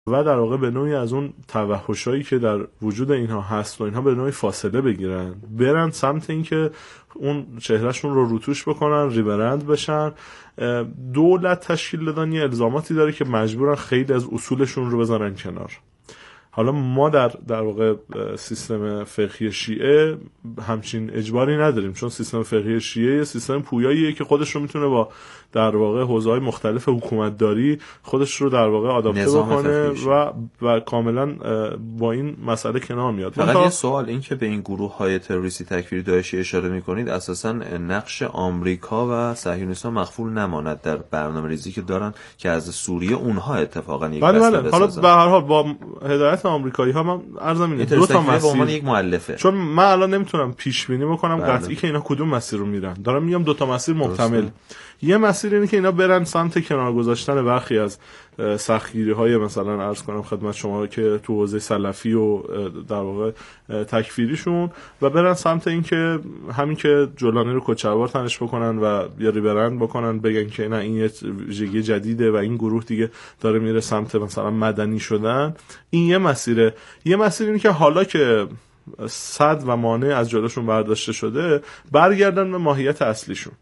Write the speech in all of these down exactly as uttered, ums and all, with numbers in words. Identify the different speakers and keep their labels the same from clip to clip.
Speaker 1: و در واقع به نوعی از اون توحشایی که در وجود اینها هست و اینها به نوعی فاصله بگیرن، برن سمت این که اون چهرهشون رو روتوش بکنن، ریبرند بشن. دولت تشکیل دادن یه الزاماتی داره که مجبورن خیلی از اصولشون رو بذارن کنار. حالا ما در در واقع سیستم فقهی شیعه همچین اجباری نداریم، چون سیستم فقهی شیعه سیستم پویاییه که خودش رو میتونه با در واقع حوزه‌های مختلف حکومتداری خودش رو در واقع آداپته بکنه و و کاملا با این مسئله کنار میاد.
Speaker 2: فقط یه سوال، این که به این گروه‌های تروریستی تکفیری داعشی اشاره می‌کنید، اساساً نقش آمریکا و صهیونیست‌ها مخفول نماند در برنامه‌ریزی که دارن که از سوریه اونها اتفاقاً یک
Speaker 1: بله بله. حالا به هر حال با هدایت آمریکایی‌ها من عرضم اینه دو تا مسیر
Speaker 2: یک مؤلفه،
Speaker 1: چون من الان نمیتونم پیش بینی بکنم بله. قطعی که اینا کدوم مسیر رو میرن. دارم میگم دو تا مسیر محتمل. یه مسیر اینه که اینا برن سمت کنار گذاشتن برخی از سختگیری‌های مثلا عرض کنم خدمت شما که تو حوزه سلفی و در واقع تکفیریشون، و برن سمت این که همین که جولانی رو کچلوار تنش بکنن و یا ریبرند بکنن، بگن که نه این یه ویژگی جدیده و این گروه دیگه داره میره سمت مثلا مدنی شدن. این یه مسیره. یه مسیر اینه که حالا که صد و مانع از جلوشون برداشته شده، برگردن به ماهیت اصلیشون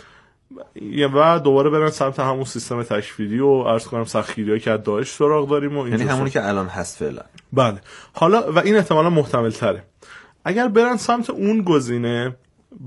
Speaker 1: و دوباره برن سمت همون سیستم تکفیری و عرض کنم سختگیری‌هایی که از داعش سراغ داریم و
Speaker 2: یعنی همونی که الان هست فعلا.
Speaker 1: بله. حالا و این احتمالاً محتمل تره. اگر برن سمت اون گزینه،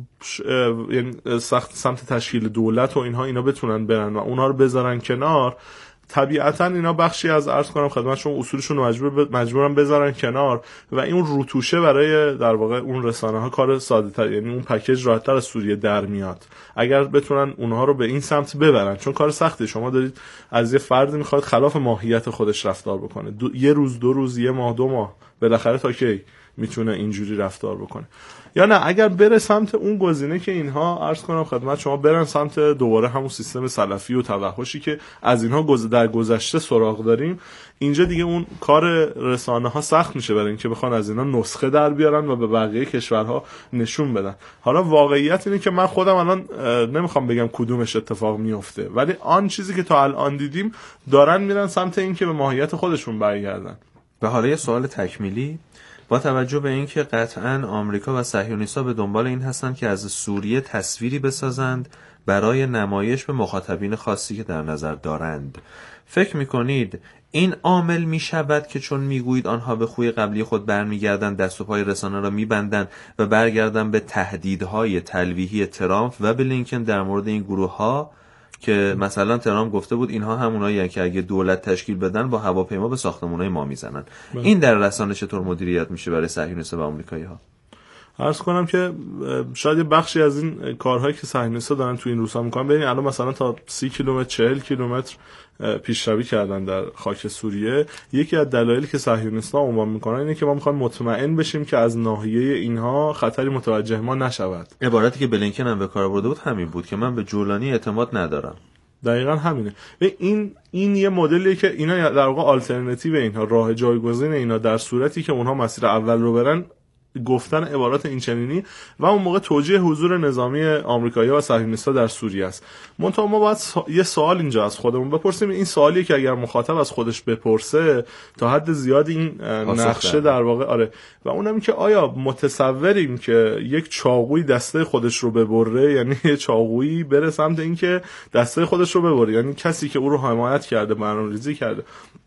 Speaker 1: یعنی سمت سمت تشکیل دولت و اینها، اینا بتونن برن و اونها رو بذارن کنار، طبیعتاً اینا بخشی از عرض کنم خدمتشون اصولشون رو مجبور مجبورن بذارن کنار و این روتوشه برای در واقع اون رسانه ها کار ساده تر، یعنی اون پکیج راحت‌تر از سوریه در میاد اگر بتونن اونها رو به این سمت ببرن، چون کار سخته. شما دارید از یه فردی میخواد خلاف ماهیت خودش رفتار بکنه، دو، یه روز دو روز یه ماه دو ماه بالاخره تا کی میتونه اینجوری رفتار بکنه؟ یا نه اگر بره سمت اون گزینه که اینها عرض کنم خدمت شما برن سمت دوباره همون سیستم سلفی و توحشی که از اینها در گذشته سراغ داریم، اینجا دیگه اون کار رسانه ها سخت میشه برای اینکه بخوان از اینا نسخه در بیارن و به بقیه کشورها نشون بدن. حالا واقعیت اینه که من خودم الان نمیخوام بگم کدومش اتفاق میفته، ولی آن چیزی که تا الان دیدیم دارن میرن سمت این که به ماهیت خودشون برگردن.
Speaker 2: و حالا یه سوال تکمیلی، با توجه به اینکه قطعاً آمریکا و صهیونیست‌ها به دنبال این هستند که از سوریه تصویری بسازند برای نمایش به مخاطبین خاصی که در نظر دارند، فکر می‌کنید این عامل می‌شود که چون می‌گویید آنها به خوی قبلی خود برمیگردند، دست و پای رسانه را می‌بندند و برگردند به تهدیدهای تلویحی ترامپ و بلینکن در مورد این گروه‌ها که مثلا ترامپ گفته بود اینها همونایی که اگه دولت تشکیل بدن با هواپیما به ساختمان‌های ما میزنن. این در رسانه چطور مدیریت میشه برای صهیونیست‌ها و آمریکایی‌ها؟
Speaker 1: عرض کنم که شاید یه بخشی از این کارهایی که صهیونیست‌ها دارن تو این روزها میکنن، ببین الان مثلا تا سی کیلومتر چهل کیلومتر پیشروی کردن در خاک سوریه. یکی از دلایلی که صهیونیست‌ها عنوان میکنن اینه که ما میخوایم مطمئن بشیم که از ناحیه اینها خطری متوجه ما نشود.
Speaker 2: عبارتی که بلینکن هم به کار برده بود همین بود که من به جولانی اعتماد ندارم.
Speaker 1: دقیقاً همینه. و این این یه مدلیه که اینا در واقع آلترناتیو اینها، راه جایگزین اینا در صورتی که اونها مسیر اول رو برن، گفتن عبارات این چنینی و اون موقع توجیه حضور نظامی آمریکایی‌ها و صهیونیست‌ها در سوریه است. منتها ما باید سا... یه سوال اینجا از خودمون بپرسیم. این سوالیه که اگر مخاطب از خودش بپرسه تا حد زیاد این نقشه در واقع آره، و اونم این که آیا متصوریم که یک چاقوی دسته خودش رو ببره، یعنی یه چاقویی بره سمت این که دسته خودش رو ببره، یعنی کسی که او رو حمایت کرده، برنامه‌ریزی کرده،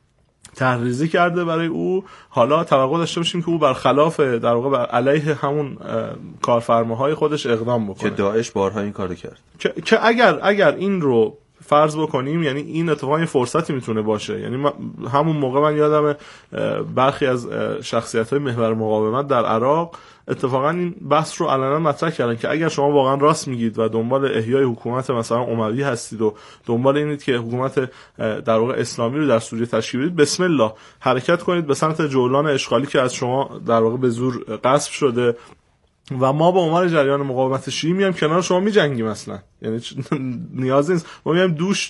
Speaker 1: تحریزی کرده برای او، حالا توقع داشته باشیم که او برخلاف در واقع بر علیه همون کارفرماهای خودش اقدام بکنه
Speaker 2: که داعش بارها این کارو کرد.
Speaker 1: که, که اگر اگر این رو فرض بکنیم، یعنی این اتفاقا یه فرصتی میتونه باشه. یعنی همون موقع من یادم برخی از شخصیت‌های محور مقاومت در عراق اتفاقا این بحث رو علنا مطرح کردن که اگر شما واقعا راست میگید و دنبال احیای حکومت مثلا اموی هستید و دنبال اینید که حکومت در واقع اسلامی رو در سوریه تشکیل بدید، بسم الله حرکت کنید به سمت جولان اشغالی که از شما در واقع به زور غصب شده و ما با عنوان جریان مقاومت شیعی میایم کنار شما میجنگیم. اصلا یعنی نیازی نیست ما میایم دوش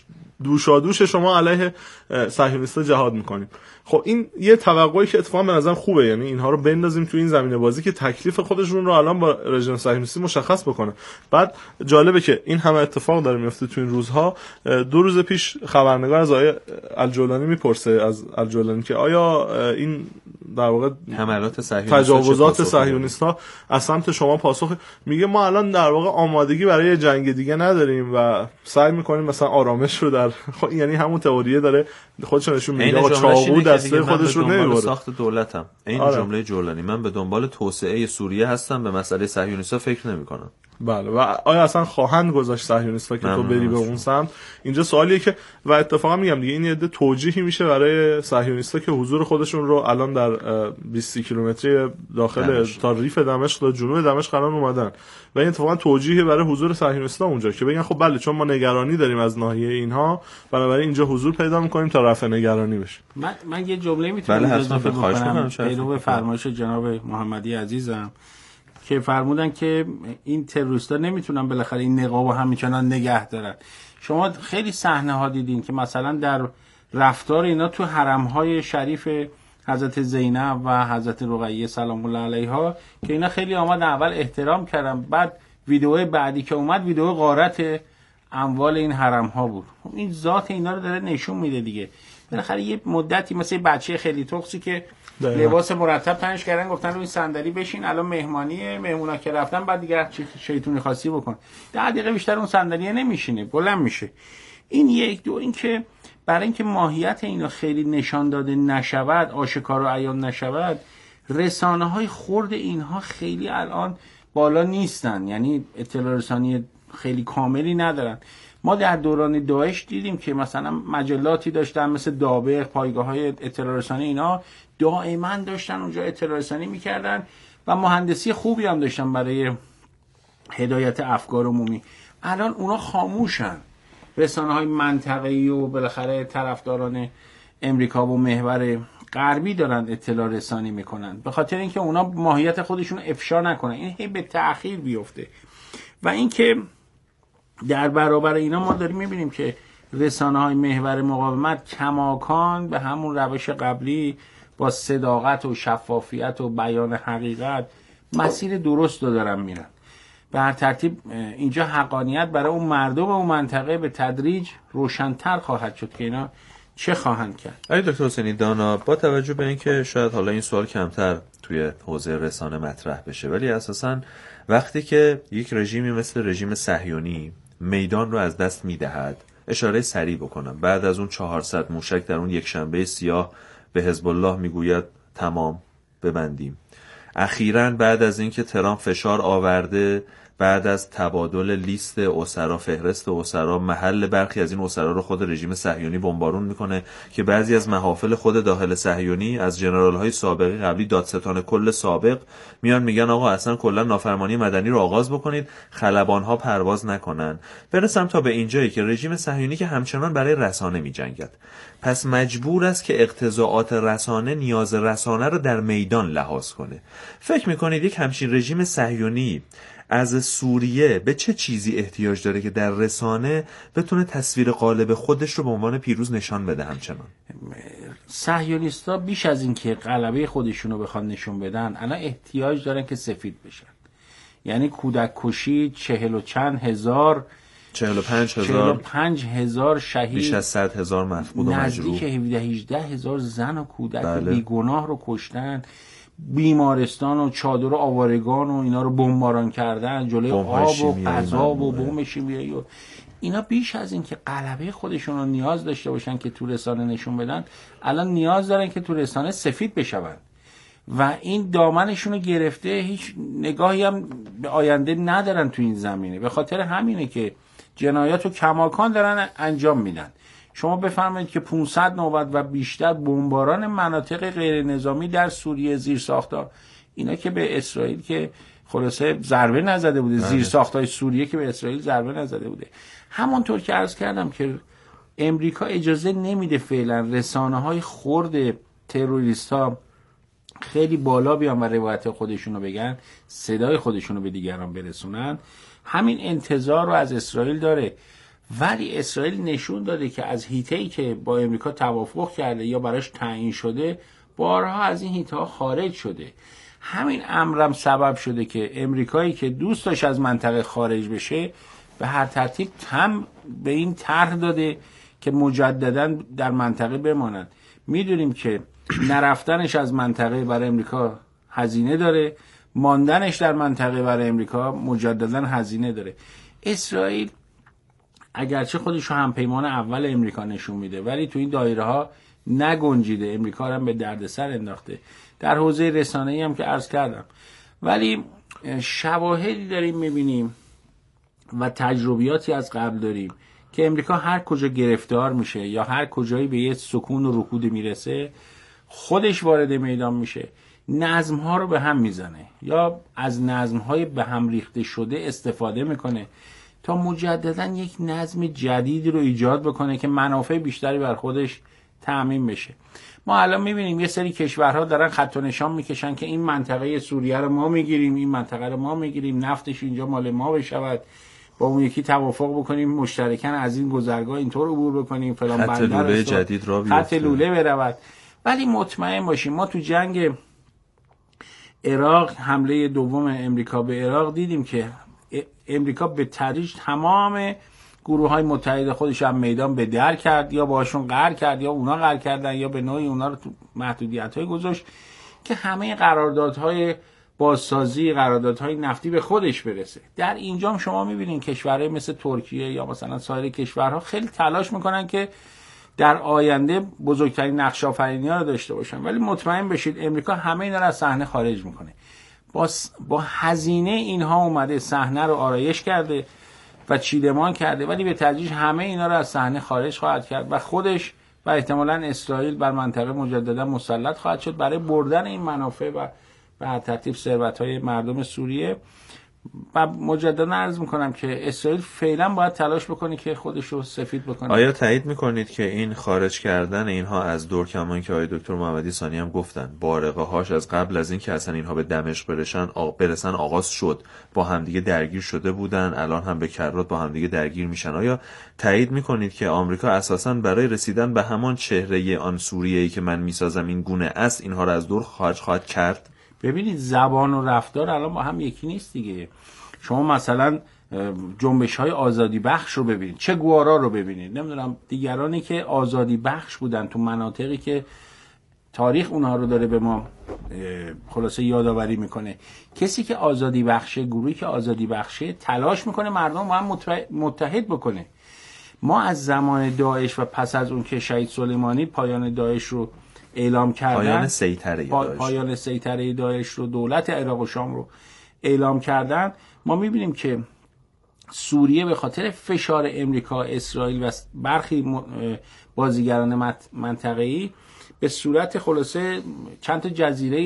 Speaker 1: دوشادوش شما علیه صهیونیست‌ها جهاد میکنیم. خب این یه توقعی که اتفاقا به نظر خوبه، یعنی اینها رو بندازیم تو این زمینه بازی که تکلیف خودشون رو الان با رژیم صهیونیستی مشخص بکنه. بعد جالبه که این همه اتفاق داره میفته تو این روزها. دو روز پیش خبرنگار از آقای الجولانی میپرسه از الجولانی که آیا این در واقع
Speaker 2: حملات صهیونیست‌ها
Speaker 1: تجاوزات صهیونیست‌ها از سمت شما پاسخ؟ میگه ما الان در واقع آمادگی برای جنگ دیگه نداریم و سعی میکنیم مثلا آرامش رو در خب یعنی همون تئوریه داره خودش نشون میده آقا چاقو دسته خودش رو نمیبره.
Speaker 2: ساخت دولتم این آره. جمله جولانی من به دنبال توسعه سوریه هستم، به مسئله صهیونیست‌ها فکر نمی‌کنم.
Speaker 1: بله و آیا اصلا خواهند گذاشت صهیونیست‌ها که تو بری به اون سمت؟ اینجا سوالیه که و اتفاقا میگم دیگه این یه توجیهی میشه برای صهیونیست‌ها که حضور خودشون رو الان در بیست کیلومتری داخل دمشق. تا ریف دمشق تا جنوب دمشق قرار اومدن و این اتفاقا توجیهی برای حضور صهیونیست‌ها اونجا که بگن خب بله چون ما نگرانی داریم از ناحیه اینها بنابراین اینجا حضور پیدا می‌کنیم تا رفع نگرانی بشه.
Speaker 3: من من یه جمله میتونم
Speaker 2: بله اضافه کنم
Speaker 3: پیرو فرمایش جناب محمدی عزیزم که فرمودن که این تروریستا نمیتونن بالاخره این نقابو همچنان نگه دارن. شما خیلی صحنه ها دیدین که مثلا در رفتار اینا تو حرم‌های شریف حضرت زینب و حضرت رقیه سلام الله علیها که اینا خیلی آمد اول احترام کردن، بعد ویدیو بعدی که اومد ویدیو غارت اموال این حرم‌ها بود. این ذات اینا رو داره نشون میده دیگه. بالاخره یه مدتی مثل بچه خیلی تخسی که لباس مرتب تنش کردن گفتن روی صندلی بشین الان مهمانیه، مهمونا که رفتن بعد دیگه شیطونی خاصی بکن، ده دقیقه بیشتر اون صندلیه نمیشینه بلند میشه. این یک دو این که برای اینکه ماهیت اینو خیلی نشان داده نشود، آشکار و عیان نشود، رسانه‌های خرد اینها خیلی الان بالا نیستن، یعنی اطلاع رسانی خیلی کاملی ندارن. ما در دوران داعش دیدیم که مثلا مجلاتی داشتن مثل دابق، پایگاه‌های اطلاع رسانی اینا دائما داشتن اونجا اطلاع رسانی می‌کردن و مهندسی خوبی هم داشتن برای هدایت افکار عمومی. الان اونا خاموشن. رسانه‌های منطقه‌ای و بالاخره طرفداران امریکا و محور غربی دارن اطلاع رسانی میکنن به خاطر اینکه اونا ماهیت خودشون افشا نکنن، این هی به تأخیر بیفته. و اینکه در برابر اینا ما داریم میبینیم که رسانه‌های محور مقاومت کماکان به همون روش قبلی با صداقت و شفافیت و بیان حقیقت مسیر درست رو دارن میرن. به هر ترتیب اینجا حقانیت برای اون مردم و اون منطقه به تدریج روشن‌تر خواهد شد که اینا چه خواهند کرد.
Speaker 2: آقای دکتر حسینی دانا، با توجه به اینکه شاید حالا این سوال کمتر توی حوزه رسانه مطرح بشه، ولی اساساً وقتی که یک رژیمی مثل رژیم صهیونی میدان رو از دست میدهد، اشاره سریع بکنم، بعد از اون چهارصد موشک در اون یک شنبه سیاه به حزب الله میگوید تمام ببندیم. اخیراً بعد از اینکه ترامپ فشار آورده، بعد از تبادل لیست اسرا، فهرست اسرا، محل برخی از این اسرا رو خود رژیم صهیونی بمبارون میکنه که بعضی از محافل خود داخل صهیونی از ژنرال‌های سابقی قبلی دادستان کل سابق میان میگن آقا اصلا کلا نافرمانی مدنی رو آغاز بکنید، خلبان‌ها پرواز نکنن. برسم تا به اینجایی که رژیم صهیونی که همچنان برای رسانه میجنگد، پس مجبور است که اقتضاعات رسانه، نیاز رسانه رو در میدان لحاظ کنه. فکر میکنید یک همچین رژیم صهیونی از سوریه به چه چیزی احتیاج داره که در رسانه بتونه تصویر قالب خودش رو به عنوان پیروز نشان بده؟ همچنان
Speaker 3: صهیونیستا بیش از این که غلبه خودشون رو بخوان نشون بدن، الان احتیاج دارن که سفید بشن. یعنی کودک کشی، چهل و چند هزار
Speaker 2: چهل و پنج هزار
Speaker 3: چهل و پنج هزار شهید،
Speaker 2: بیش از صد هزار مفقود و مجروح،
Speaker 3: نزدیک هفده هجده هزار زن و کودک بله. بیگناه رو کشتن، بیمارستان و چادر و آوارگان و اینا رو بمباران کردن، جلوی آب و غذا و بمب شیمیایی و اینا. بیش از این که غلبه خودشون رو نیاز داشته باشن که تو رسانه نشون بدن، الان نیاز دارن که تو رسانه سفید بشون و این دامنشون رو گرفته، هیچ نگاهی هم به آینده ندارن تو این زمینه. به خاطر همینه که جنایات رو کماکان دارن انجام میدن. شما بفرمایید که پانصد نوبت و بیشتر بمباران مناطق غیر نظامی در سوریه، زیر ساخت‌ها، اینا که به اسرائیل که خلاصه ضربه نزده بوده، زیر ساخت‌های سوریه که به اسرائیل ضربه نزده بوده. همونطور که عرض کردم که امریکا اجازه نمیده فعلا رسانه‌های خرد تروریست‌ها خیلی بالا بیان و روایت خودشونو بگن، صدای خودشونو به دیگران برسونن. همین انتظار رو از اسرائیل داره ولی اسرائیل نشون داده که از هیته‌ای که با امریکا توافق کرده یا براش تعیین شده بارها از این هیته‌ها خارج شده. همین امرم سبب شده که امریکایی که دوست داشت از منطقه خارج بشه به هر ترتیب تم به این طرح داده که مجددا در منطقه بمانند. میدونیم که نرفتنش از منطقه برای امریکا هزینه داره، ماندنش در منطقه برای امریکا مجددا هزینه داره. اسرائیل اگرچه خودش رو همپیمان اول امریکا نشون میده ولی تو این دایره ها نگنجیده، امریکا رو هم به دردسر انداخته در حوزه رسانه‌ای هم که عرض کردم. ولی شواهدی داریم میبینیم و تجربیاتی از قبل داریم که امریکا هر کجا گرفتار میشه یا هر کجایی به یه سکون و رکود میرسه خودش وارد میدان میشه، نظم‌ها رو به هم میزنه یا از نظم‌های به هم ریخته شده استفاده میکنه تا مجددا یک نظم جدیدی رو ایجاد بکنه که منافع بیشتری بر خودش تأمین بشه. ما الان میبینیم یه سری کشورها دارن خط و نشان میکشن که این منطقه سوریه رو ما میگیریم، این منطقه رو ما میگیریم، نفتش اینجا مال ما بشود، با اون یکی توافق بکنیم مشترکاً از این گذرگاه اینطور عبور بکنیم، فلان
Speaker 2: خط لوله جدید را بیفته،
Speaker 3: خط لوله برود. ولی مطمئن باشیم ما تو جنگ عراق، حمله دوم امریکا به عراق، دیدیم که امریکا به تدریج تمام گروه های متحد خودش هم میدان به در کرد یا باشون قهر کرد یا اونا قهر کردن یا به نوعی اونا رو تو محدودیت های گذاشت که همه قراردادهای بازسازی، قراردادهای نفتی به خودش برسه. در اینجا شما میبینین کشورهای مثل ترکیه یا مثلا سایر کشورها خیلی تلاش میکنن که در آینده بزرگترین نقش آفرینی ها رو داشته باشن، ولی مطمئن بشید امریکا همه اینا رو از صحنه خارج میکنه. با با هزینه اینها اومده صحنه رو آرایش کرده و چیدمان کرده، ولی به تدریج همه اینا رو از صحنه خارج خواهد کرد و خودش و احتمالاً اسرائیل بر منطقه مجددا مسلط خواهد شد برای بردن این منافع و به هر ترتیب ثروت‌های مردم سوریه. و مجددا عرض میکنم که اسرائیل فعلا باید تلاش بکنه که خودش رو سفید بکنه.
Speaker 2: آیا تایید میکنید که این خارج کردن اینها از دور، کما که آقای دکتر محمدی ثانی هم گفتن بارقه هاش از قبل از این که اصلا اینها به دمشق برسن برسن آغاز شد، با همدیگه درگیر شده بودن، الان هم به کرات با همدیگه درگیر میشن؟ آیا تایید میکنید که آمریکا اساسا برای رسیدن به همان چهره آن سوریه‌ای که من میسازم این گونه است اینها رو از دور خارج خواهد کرد؟
Speaker 3: ببینید زبان و رفتار الان با هم یکی نیست دیگه. شما مثلا جنبش های آزادی بخش رو ببینید، چه گوارا رو ببینید، نمیدونم دیگرانی که آزادی بخش بودن تو مناطقی که تاریخ اونها رو داره به ما خلاصه یادآوری میکنه. کسی که آزادی بخشه، گروهی که آزادی بخشه تلاش میکنه مردم با هم متحد بکنه. ما از زمان داعش و پس از اون که شهید سلیمانی پایان داعش رو اعلام کردن،
Speaker 2: پایان سیطره
Speaker 3: پا...
Speaker 2: داعش
Speaker 3: پایان سیطره داعش رو، دولت عراق و شام رو اعلام کردن، ما میبینیم که سوریه به خاطر فشار امریکا، اسرائیل و برخی بازیگران منطقه‌ای به صورت خلاصه چند تا جزیره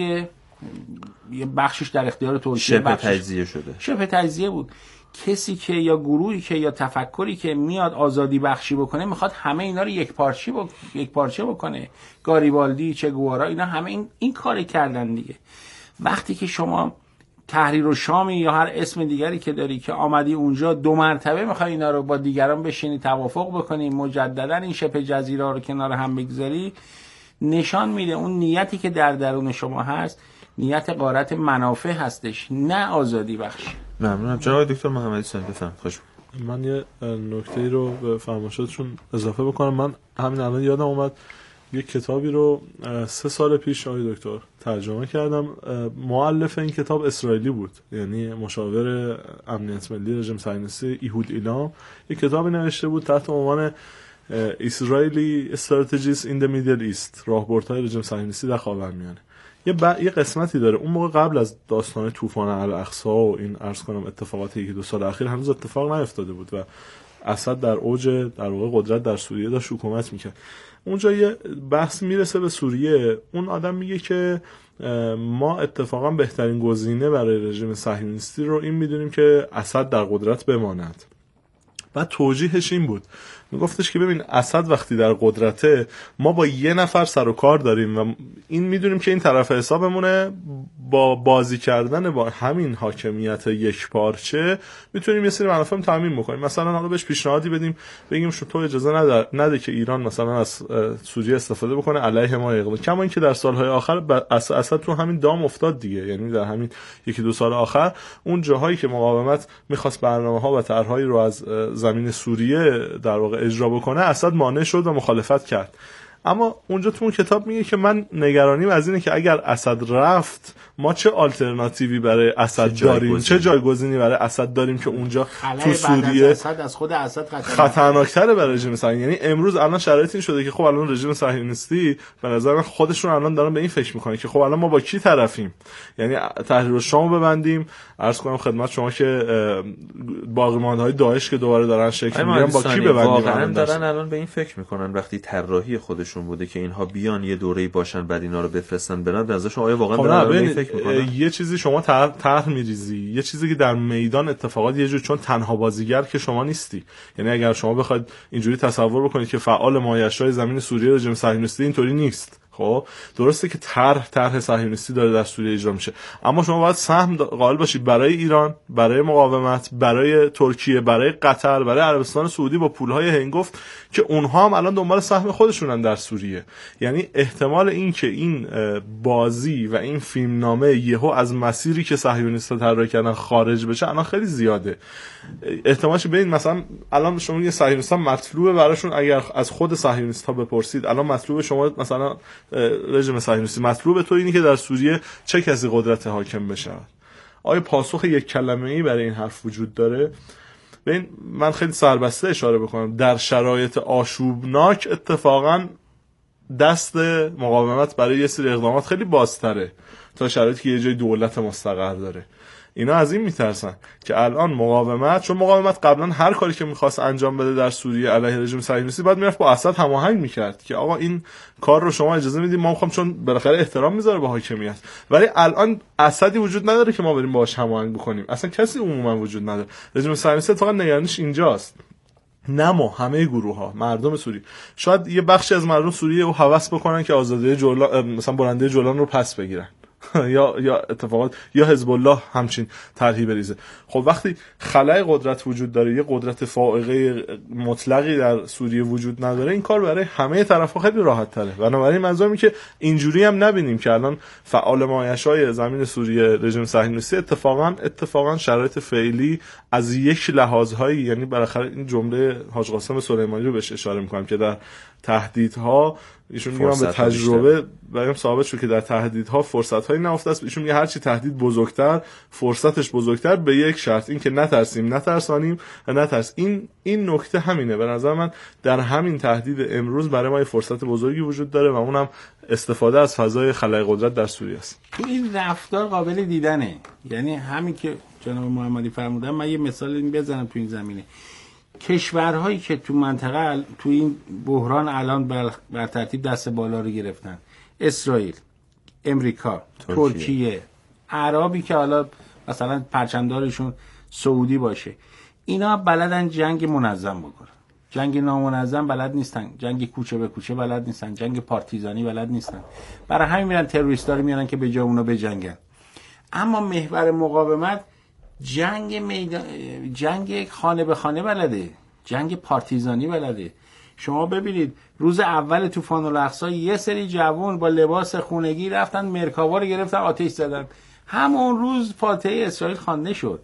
Speaker 3: یه بخشش در اختیار ترکیه،
Speaker 2: شبه تجزیه شده،
Speaker 3: شبه تجزیه بود. کسی که یا گروهی که یا تفکری که میاد آزادی بخشی بکنه میخواد همه اینا رو یک پارچه بک... یک پارچه بکنه. گاریبالدی، چه گوارا، اینا همه این این کاری کردن دیگه. وقتی که شما تحریر الشامی یا هر اسم دیگری که داری که آمدی اونجا دو مرتبه میخوای اینا رو با دیگران بشینی توافق بکنی، مجددا این شبه جزیره رو کنار هم بگذاری، نشان میده اون نیتی که در درون شما هست نیت غارت منافع هستش، نه آزادی بخش.
Speaker 2: ممنونم. جناب دکتر محمدی ثانی بفرمایید. خوش
Speaker 1: من یه نکته‌ای رو به فرمایشاتشون اضافه بکنم. من همین الان یادم اومد یه کتابی رو سه سال پیش آقای دکتر ترجمه کردم. مؤلف این کتاب اسرائیلی بود، یعنی مشاور امنیت ملی رژیم صهیونیستی ایهود ایلام. یه کتابی نوشته بود تحت عنوان اسرائیلی استراتژیز این د میدل ایست، راهبردهای رژیم صهیونیستی در خاورمیانه. یه ب... یه قسمتی داره اون موقع قبل از داستان طوفان الاقصی و این عرض کنم اتفاقاتی که دو سال اخیر هنوز اتفاق نیفتاده بود و اسد در اوج در واقع قدرت در سوریه داشت حکومت میکرد. اونجا یه بحث میرسه به سوریه، اون آدم میگه که ما اتفاقا بهترین گزینه برای رژیم صهیونیستی رو این میدونیم که اسد در قدرت بماند. بعد توجیهش این بود میگفتش که ببین اسد وقتی در قدرته ما با یه نفر سر و کار داریم و این میدونیم که این طرف حسابمونه، با بازی کردن با همین حاکمیت یک پارچه میتونیم یه سری منافع تامین بکنیم. مثلا حالا بهش پیشنهادی بدیم بگیم شو تو اجازه نده نده که ایران مثلا از سوریه استفاده بکنه علیه ما اقدام، کما اینکه در سالهای آخر اسد تو همین دام افتاد دیگه، یعنی در همین یکی دو سال آخر اون جاهایی که مقاومت میخواست برنامه‌ها و طرحهایی رو از زمین سوریه در واقع اجرا بکنه اسد مانع شد و مخالفت کرد. اما اونجا تو اون کتاب میگه که من نگرانیم از اینه که اگر اسد رفت ما چه آلترناتیوی برای اسد چه داریم، چه جایگزینی برای اسد داریم که اونجا تو سوریه
Speaker 3: اسد از خود اسد
Speaker 1: خطرناک‌تره برای رژیم صهیونی. یعنی امروز الان شرایط این شده که خب الان رژیم صهیونیستی به نظر من خودشون الان دارن به این فکر میکنن که خب الان ما با کی طرفیم، یعنی تحریر الشام ببندیم، عرض کنم خدمت شما که باقی مانده‌های داعش که دوباره دارن شکل میگیرن با کی ببندیم.
Speaker 2: واقعا دارن الان به این فکر میکنن وقتی طراحی خودشون بوده که اینها بیان یه دوره‌ای باشن بعد اینا رو بفرستن برن، ازشون آیا واقعا دارن به این فکر میکنن؟
Speaker 1: یه چیزی شما طرح طرح میریزی، یه چیزی که در میدان اتفاقات یه جور، چون تنها بازیگر که شما نیستی، یعنی اگر شما بخواید اینجوری تصور بکنید که فعال مایش‌های زمین سوریه رژیم صهیونیستی اینطوری نیست. خب درسته که طرح طرح صهیونیستی داره در سوریه اجرا میشه، اما شما باید سهم قائل باشید برای ایران، برای مقاومت، برای ترکیه، برای قطر، برای عربستان سعودی با پولهای هنگفت که اونها هم الان دنبال سهم خودشونن در سوریه. یعنی احتمال این که این بازی و این فیلمنامه یهو از مسیری که صهیونیست‌ها طراحی کردن خارج بشه الان خیلی زیاده. احتمالش ببین مثلا الان شما یه صهیونیست‌ها مطلوبه براشون، اگر از خود صهیونیست‌ها بپرسید الان مطلوبه شما مثلا رژیم صهیونیستی مطلوبه تو اینی که در سوریه چه کسی قدرت حاکم بشه، آیا پاسخ یک کلمه‌ای برای این حرف وجود داره؟ ببین من خیلی سربسته اشاره بکنم، در شرایط آشوبناک اتفاقا دست مقاومت برای یه سری اقدامات خیلی بازتره تا شرایطی که یه جای دولت مستقر داره. اینا از این میترسن که الان مقاومت، چون مقاومت قبلا هر کاری که میخواست انجام بده در سوریه علیه رژیم صهیونیستی بعد میرفت با اسد هماهنگ میکرد که آقا این کار رو شما اجازه میدید، ما میخوام، چون بالاخره احترام میذاره به حاکمیت. ولی الان اسدی وجود نداره که ما بریم باهاش هماهنگ بکنیم، اصلا کسی عموما وجود نداره. رژیم صهیونیستی اتفاقا نگرانیش اینجاست، نه ما، همه گروه ها، مردم سوریه. شاید یه بخشی از مردم سوریه رو هوس بکنن که آزادی جولان مثلا برنده جولان رو پس بگیرن یا یا اتفاقات یا حزب الله همچین طرحی بریزه. خب وقتی خلأ قدرت وجود داره، یه قدرت فائقه مطلقی در سوریه وجود نداره، این کار برای همه طرف‌ها خیلی راحت تره. بنابراین منظورم که اینجوری هم نبینیم که الان فعال مایش‌های زمین سوریه رژیم صهیونیستی اتفاقا اتفاقا شرایط فعلی از یک لحاظهایی، یعنی بالاخره این جمله حاج قاسم سلیمانی رو بهش اشاره می‌کنم که در تهدیدها ایشون میگه من به تجربه برایم ثابت شد که در تهدیدها فرصت‌هایی نهفته است. ایشون میگه هر چی تهدید بزرگتر فرصتش بزرگتر، به یک شرط، این که نترسیم نترسانیم و نترس. این این نکته همینه. به نظر من در همین تهدید امروز برای ما فرصت بزرگی وجود داره و اونم استفاده از فضای خلأ قدرت در سوریه است.
Speaker 3: این رفتار قابل دیدنه، یعنی همین که جناب محمدی فرمودن. من یه مثال بزنم تو این زمینه. کشورهایی که تو منطقه تو این بحران الان بر, بر ترتیب دست بالا رو گرفتن، اسرائیل، امریکا، ترکیه, ترکیه عربی که حالا مثلا پرچمدارشون سعودی باشه، اینا بلدن جنگ منظم بکنن. جنگ نامنظم بلد نیستن، جنگ کوچه به کوچه بلد نیستن، جنگ پارتیزانی بلد نیستن. برای همین میرن تروریستا رو میارن که به جای اونا بجنگن. اما محور مقاومت جنگ میدان، جنگ خانه به خانه بلده، جنگ پارتیزانی بلده. شما ببینید روز اول طوفان الاقصی یه سری جوان با لباس خونگی رفتن مرکاوا رو گرفتن آتش زدن، همون روز فاتحه اسرائیل خوانده شد.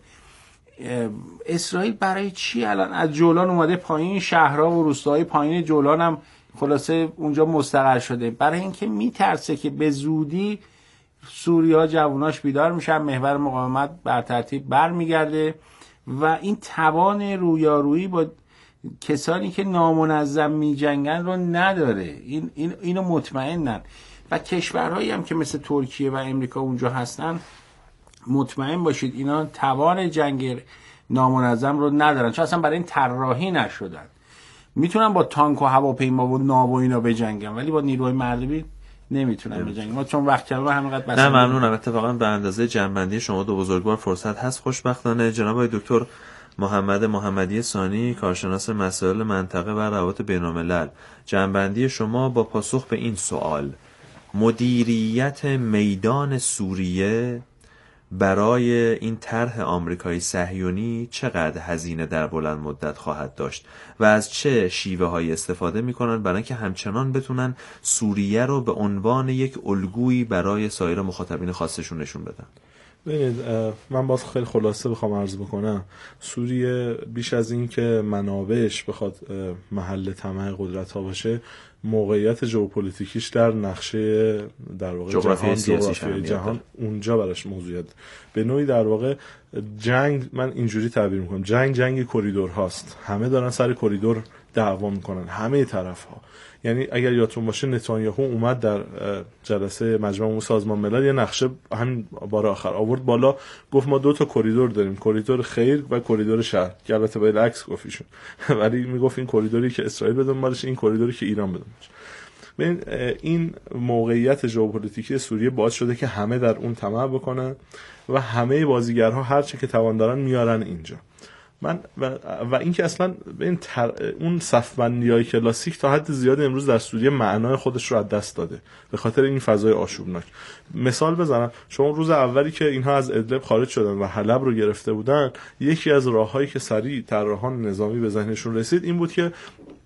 Speaker 3: اسرائیل برای چی الان از جولان اومده پایین، شهرها و روستاهای پایین جولان هم خلاصه اونجا مستقر شده؟ برای اینکه میترسه که به زودی سوریه جواناش بیدار میشن، محور مقاومت بر ترتیب برمیگرده و این توان رویارویی با کسانی که نامنظم میجنگن رو نداره. این, این اینو مطمئنن و کشورهایی هم که مثل ترکیه و امریکا اونجا هستن مطمئن باشید اینا توان جنگ نامنظم رو ندارن، چون اصلا برای این طراحی نشدن. میتونن با تانک و هواپیما و ناو و اینا بجنگن ولی با نیروی مردمی نمیتونن بجنگن. ما چون وقت کردم همینقدر بس.
Speaker 2: نه ممنونم. اتفاقا به اندازه جنبندی شما دو بزرگوار فرصت هست خوشبختانه. جناب آقای دکتر محمد محمدی ثانی، کارشناس مسائل منطقه و روابط بین‌الملل، جنبندی شما با پاسخ به این سوال: مدیریت میدان سوریه برای این طرح آمریکایی صهیونی چقدر هزینه در بلند مدت خواهد داشت و از چه شیوه هایی استفاده میکنن برای اینکه همچنان بتونن سوریه رو به عنوان یک الگویی برای سایر مخاطبین خاصشون نشون بدن؟
Speaker 1: ببینید، من باز خیلی خلاصه بخوام عرض بکنم، سوریه بیش از این که منابعش بخواد محل طمع قدرت ها باشه، موقعیت ژئوپلیتیکیش در نقشه در واقع جهان، جغرافیای جهان اونجا براش موضوعیت به نوعی در واقع جنگ، من اینجوری تعبیر میکنم، جنگ جنگ کریدور هاست. همه دارن سر کریدور دعوا میکنن، همه طرف ها. یعنی اگر یادتون باشه نتانیاهو اومد در جلسه مجمع عمومی سازمان ملل یه نقشه همین بار آخر آورد بالا، گفت ما دو تا کریدور داریم، کریدور خیر و کریدور شر، که البته بالعکس گفت ایشون، ولی میگفت این کریدوری که اسرائیل به دنبالش، این کریدوری که ایران به دنبالش. ببین این موقعیت ژئوپلیتیکی سوریه باعث شده که همه در اون طمع بکنن و همه بازیگرها هر چه که توان دارن میارن اینجا. من و, و اینکه اصلا این تر... اون صفبندی‌های کلاسیک تا حد زیاد امروز در سوریه معنای خودش رو از دست داده به خاطر این فضای آشوبناک. مثال بزنم، شما روز اولی که اینها از ادلب خارج شدن و حلب رو گرفته بودن، یکی از راههایی که سریع طراحان نظامی به ذهنشون رسید این بود که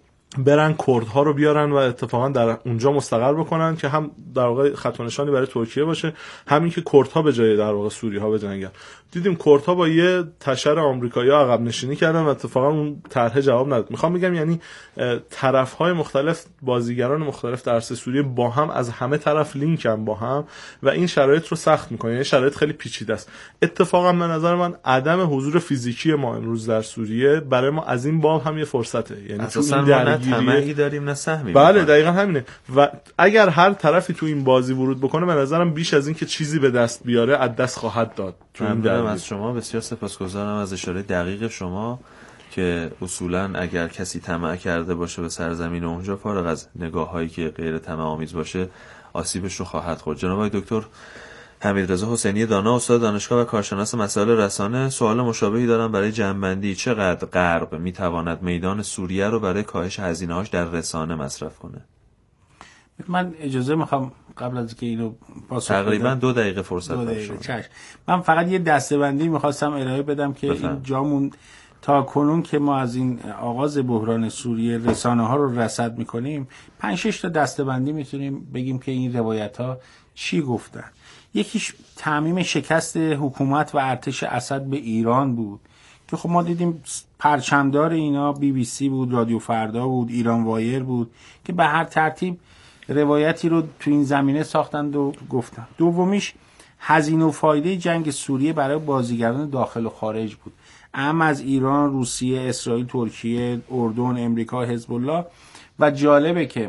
Speaker 1: برن کردها رو بیارن و اتفاقا در اونجا مستقر بکنن که هم در واقع خط و نشانی برای ترکیه باشه، همین که کردها به جای در واقع سوری‌ها بجنگن. دیدیم کردها با یه تشر آمریکایی‌ها عقب نشینی کردن و اتفاقا اون طرح جواب نداد. میخوام بگم یعنی طرف‌های مختلف، بازیگران مختلف در عرصه سوریه با هم از همه طرف لینکن با هم و این شرایط رو سخت می‌کنه. یعنی شرایط خیلی پیچیده است. اتفاقا به نظر من عدم حضور فیزیکی ما امروز در سوریه برای ما از این باب هم یه فرصته. یعنی
Speaker 2: اساساً ما نه طمعی داریم نه سهمی.
Speaker 1: بله دقیقاً همینه. و اگر هر طرفی تو این بازی ورود بکنه به نظرم بیش از این که چیزی به دست بیاره از دست خواهد داد.
Speaker 2: ممنونم از شما، بسیار سپاسگزارم از اشاره دقیق شما که اصولاً اگر کسی طمع کرده باشه به سرزمین اونجا، فارغ از نگاه‌هایی که غیر طمع آمیز باشه، آسیبش رو خواهد خورد. جناب آقای دکتر حمیدرضا حسینی دانا، استاد دانشگاه و کارشناس مسائل رسانه، سوال مشابهی دارم برای جنبندی: چقدر غرب میتواند میدان سوریه رو برای کاهش هزینه‌هاش در رسانه مصرف کنه؟
Speaker 3: من اجازه میخوام قبل از که اینو پاسخ بدم،
Speaker 2: تقریبا دو دقیقه فرصت داشتم.
Speaker 3: من فقط یه دسته‌بندی میخواستم ارائه بدم که بفهم. این جامون تا کنون که ما از این آغاز بحران سوریه رسانه ها رو رصد میکنیم، پنج شش تا دسته‌بندی میتونیم بگیم که این روایت ها چی گفتن. یکیش تعمیم شکست حکومت و ارتش اسد به ایران بود که خب ما دیدیم پرچمدار اینا بی بی سی بود، رادیو فردا بود، ایران وایر بود که به هر ترتیب روایتی رو تو این زمینه ساختند و گفتن. دومیش هزینه و فایده جنگ سوریه برای بازیگران داخل و خارج بود، اهم از ایران، روسیه، اسرائیل، ترکیه، اردن، امریکا، حزب الله. و جالبه که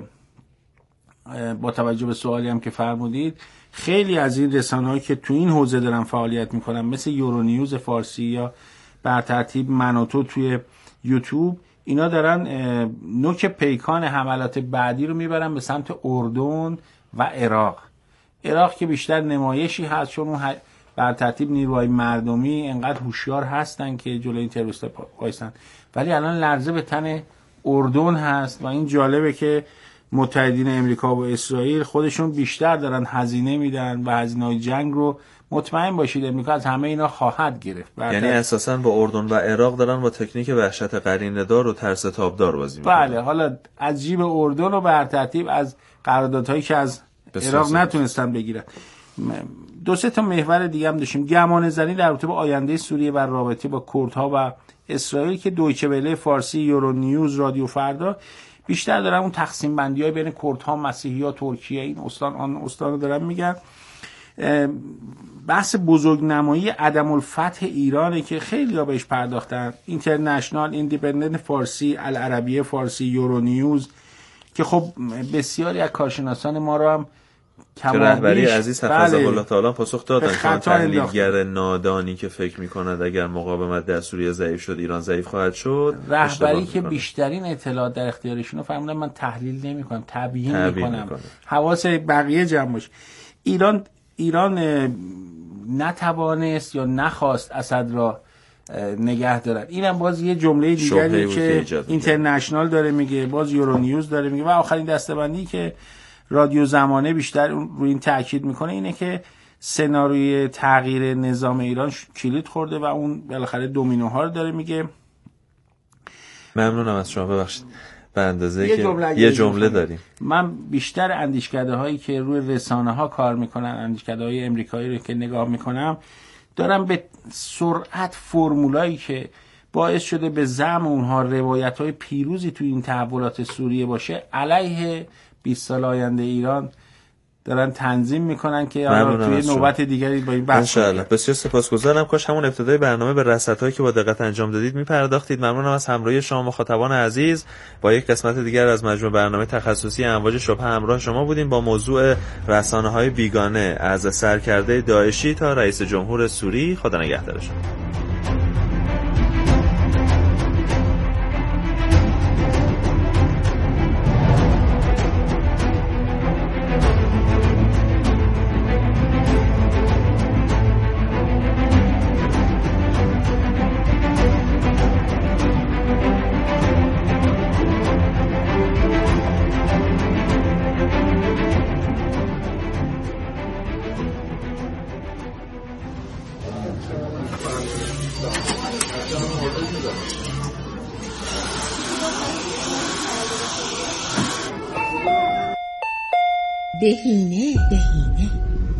Speaker 3: با توجه به سوالی هم که فرمودید، خیلی از این رسانه‌هایی که تو این حوزه دارن فعالیت میکنن مثل یورونیوز فارسی یا بر ترتیب منوتو توی یوتیوب، اینا دارن نوک پیکان حملات بعدی رو میبرن به سمت اردن و عراق. عراق که بیشتر نمایشی هست، چون اون بر ترتیب نیروهای مردمی انقدر هوشیار هستن که جلوی این تروریستا وایسن، ولی الان لرزه به تن اردن هست. و این جالبه که متحدین امریکا و اسرائیل خودشون بیشتر دارن هزینه میدن و هزینه‌های جنگ رو مطمئن باشید امریکا از همه اینا خواهد گرفت.
Speaker 2: یعنی اساساً با اردن و عراق دارن با تکنیک وحشت قرینه‌دار و ترس تابدار بازی میکنن.
Speaker 3: بله، حالا از جیب اردن و بر ترتیب از قراردادهایی که از عراق نتونستن بگیرن. دو سه تا محور دیگه هم داشتیم، گمانه‌زنی در رابطه با آینده سوریه و رابطه با کردها و اسرائیل که دویچه وله فارسی، یورونیوز، رادیو فردا بیشتر دارن اون تقسیم بندی‌های بین کردها، مسیحی‌ها، ترکیه، این استان آن استان رو دارن میگن. بحث بزرگنمایی عدم الفتح ایرانه که خیلی ها بهش پرداختن، اینترنشنال، ایندیپندنت فارسی، العربیه فارسی، یورونیوز که خب بسیاری از کارشناسان ما رو هم
Speaker 2: که رهبری عزیز حفظه الله تعالی پاسخ دادن که تحلیلگر نادانی که فکر می‌کند اگر مقاومت در سوریه ضعیف شد ایران ضعیف خواهد شد،
Speaker 3: رهبری که بیشترین اطلاعات در اختیارشون فرمودن من تحلیل نمی‌کنم، تبیین می‌کنم، حواس بقیه جمع باشه. ایران ایران نتوانست یا نخواست اسد را نگه دارن. اینم باز یه جمله دیگری که اینترنشنال داره میگه، باز یورو نیوز داره میگه و آخرین دسته‌بندی که رادیو زمانه بیشتر روی این تاکید میکنه اینه که سناریوی تغییر نظام ایران کلید خورده و اون بالاخره دومینوها رو داره میگه.
Speaker 2: ممنونم از شما، ببخشید به اندازه که یه جمله داریم.
Speaker 3: من بیشتر اندیشکده هایی که روی رسانه ها کار میکنن، اندیشکده های امریکایی رو که نگاه میکنم، دارم به سرعت فرمولایی که باعث شده به زعم اونها روایت های پیروزی تو این تحولات سوریه باشه علیه بیست سال آینده ایران دارن تنظیم میکنن که توی نوبت دیگری با این بحث
Speaker 2: انشاءالله. بسیار سپاسگزارم. کاش همون ابتدای برنامه به رصدهایی که با دقت انجام دادید میپرداختید. ممنونم از همراهی شما مخاطبان عزیز. با یک قسمت دیگر از مجموع برنامه تخصصی امواج شبهه همراه شما بودیم با موضوع رسانه‌های بیگانه از سرکرده داعشی تا رئیس جمهور سوری. خدا نگهدارشون.
Speaker 4: بهینه بهینه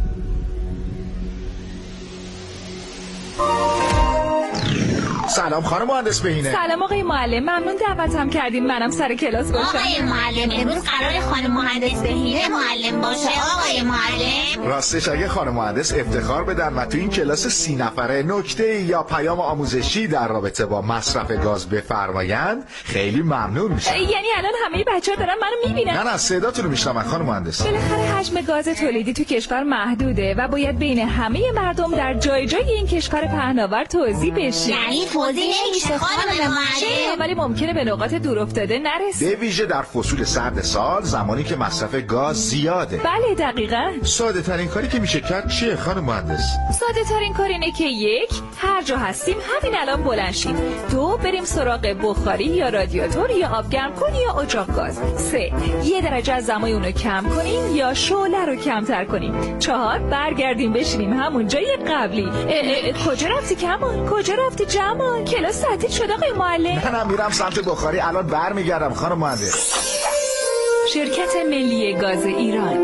Speaker 5: سلام خانم مهندس بهینه.
Speaker 6: سلام آقای معلم، ممنون دعوتم کردین منم سر کلاس باشم.
Speaker 4: آقای معلم امروز قرار خانم مهندس بهینه معلم باشه. آقای معلم
Speaker 5: راستش اگه خانم مهندس افتخار بدن و تو این کلاس سی نفره نکته یا پیام آموزشی در رابطه با مصرف گاز بفرمایند خیلی ممنون میشم.
Speaker 6: یعنی الان همه بچه‌ها دارن منو میبینن؟
Speaker 5: نه نه صداتون رو میشنون خانم مهندس.
Speaker 6: بالاخره حجم گاز تولیدی تو کشور محدوده و باید بین همه مردم در جای جای این کشور پهناور توزیع بشه.
Speaker 4: یعنی توزیع نمیشه خانم معلم،
Speaker 6: ولی ممکنه به نقاط دور افتاده نرسه.
Speaker 5: به ویژه در فصول سرد سال زمانی که مصرف گاز زیاده.
Speaker 6: بله دقیقاً.
Speaker 5: ساده ترین کاری که میشه کرد چیه خانم مهندس؟
Speaker 6: ساده ترین کار اینه که یک، هر جا هستیم همین الان بلند شیم. دو، بریم سراغ بخاری یا رادیاتور یا آب گرم کن یا اجاق گاز. سه، یه درجه از دمای اونو کم کنیم یا شعله رو کمتر کنیم. چهار، برگردیم بشینیم همون جای قبلی. اه اه کجا رفتی کمان؟ کجا رفتی جمال؟ کلاس تعطیل شد آقای معلم.
Speaker 5: نه نه میرم سمت بخاری، الان برمیگردم خانم مهندس.
Speaker 6: شرکت ملی گاز ایران.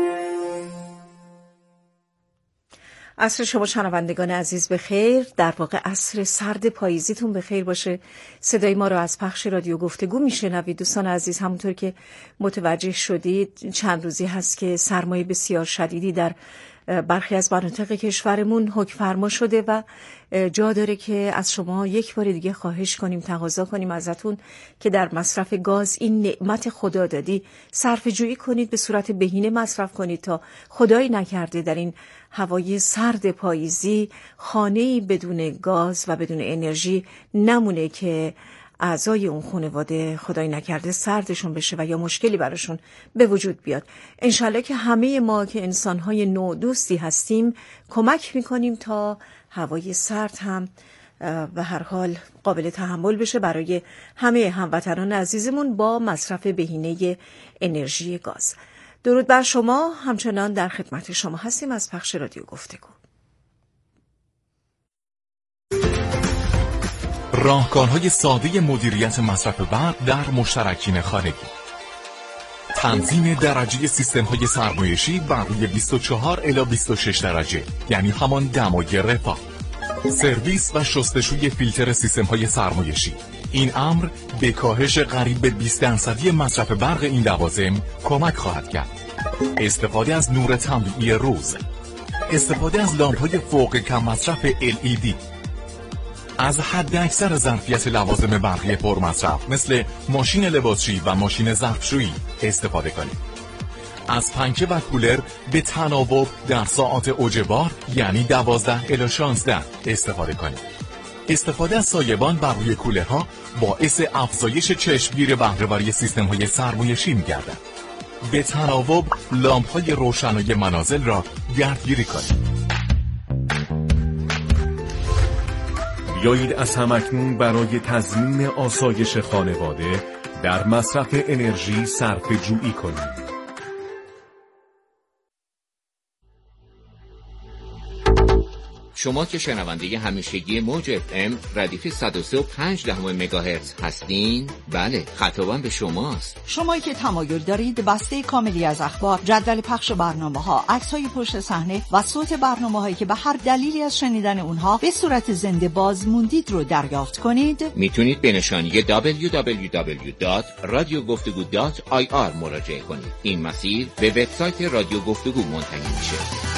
Speaker 7: عصر شما شنوندگان عزیز بخیر، در واقع عصر سرد پاییزیتون بخیر باشه. صدای ما رو از پخش رادیو گفتگو میشنوید. دوستان عزیز، همونطور که متوجه شدید چند روزی هست که سرمایه بسیار شدیدی در برخی از مناطق کشورمون حکم فرما شده و جا داره که از شما یک بار دیگه خواهش کنیم، تقاضا کنیم ازتون که در مصرف گاز این نعمت خدا دادی صرفه جویی کنید، به صورت بهینه مصرف کنید تا خدایی نکرده در این هوای سرد پاییزی خانه‌ای بدون گاز و بدون انرژی نمونه که اعضای اون خانواده خدای نکرده سردشون بشه و یا مشکلی براشون به وجود بیاد. انشالله که همه ما که انسانهای نو دوستی هستیم کمک میکنیم تا هوای سرد هم به هر حال قابل تحمل بشه برای همه هموطنان عزیزمون با مصرف بهینه انرژی گاز. درود بر شما، همچنان در خدمت شما هستیم از پخش رادیو گفتگو.
Speaker 8: راهکارهای ساده مدیریت مصرف برق در مشترکین خانگی. تنظیم درجه سیستم‌های سرمایشی بر روی بیست و چهار الی بیست و شش درجه، یعنی همان دمای رفاه. سرویس و شستشوی فیلتر سیستم‌های سرمایشی. این امر به کاهش قریب به بیست درصدی مصرف برق این لوازم کمک خواهد کرد. استفاده از نور طبیعی روز. استفاده از لامپ‌های فوق کم مصرف ال ای دی. از حد اکثر ظرفیت لوازم برقی پرمصرف مثل ماشین لباسشویی و ماشین ظرفشویی استفاده کنید. از پنکه و کولر به تناوب در ساعات اوج بار یعنی دوازده الی شانزده استفاده کنید. استفاده از سایبان بر روی کولرها باعث افزایش چشمگیر بهره‌وری سیستم‌های سرمایشی می‌گردد. به تناوب لامپ‌های روشنای منازل را گردگیری کنید. بیایید از همکنون برای تضمین آسایش خانواده در مصرف انرژی صرفه جویی کنیم.
Speaker 9: شما که شنونده همیشگی موج اف ام ردیف صد و سه و پنج دهم مگاهرتز هستین، بله خطابم به شماست.
Speaker 10: شمایی که تمایل دارید بسته کاملی از اخبار، جدول پخش برنامه‌ها، عکس‌های پشت صحنه و صوت برنامه‌هایی که به هر دلیلی از شنیدن اونها به صورت زنده باز موندید رو دریافت کنید،
Speaker 9: میتونید به نشانی دبلیو دبلیو دبلیو دات رادیو گفتگو دات آی آر مراجعه کنید. این مسیر به وبسایت رادیو گفتگو منتهی میشه.